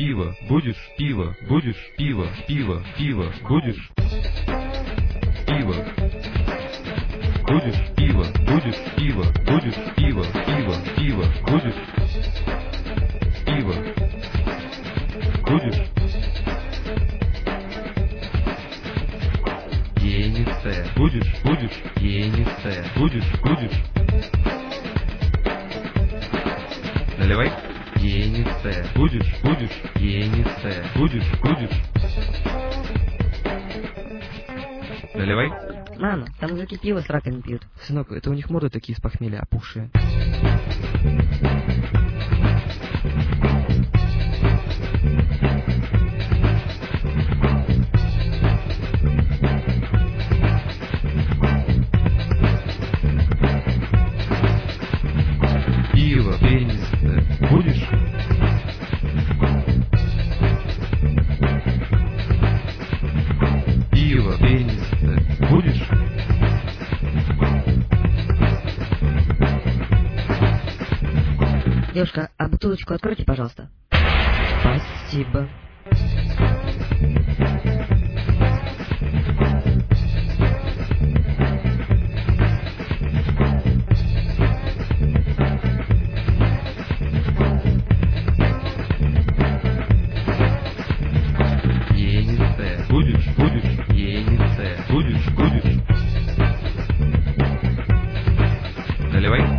пиво, будешь, пиво, будешь, пиво, пиво, пиво, будешь, пиво, будешь, пиво, будешь, пиво, будешь, пиво, пиво, пиво, будешь, пиво, будешь. Енице, будешь, будешь, енице, будешь, будешь. Наливай. Енице, будешь, будешь, енице, будешь, будешь. Наливай. Мама, там мужики пиво с раками пьют. Сынок, это у них морды такие с похмелья опухшие. Пиво, пенистое, будешь? Пиво, пенистое, будешь? Девушка, а бутылочку откройте, пожалуйста. Спасибо. Енице, будешь, будешь, енице, будешь, будешь. Наливай.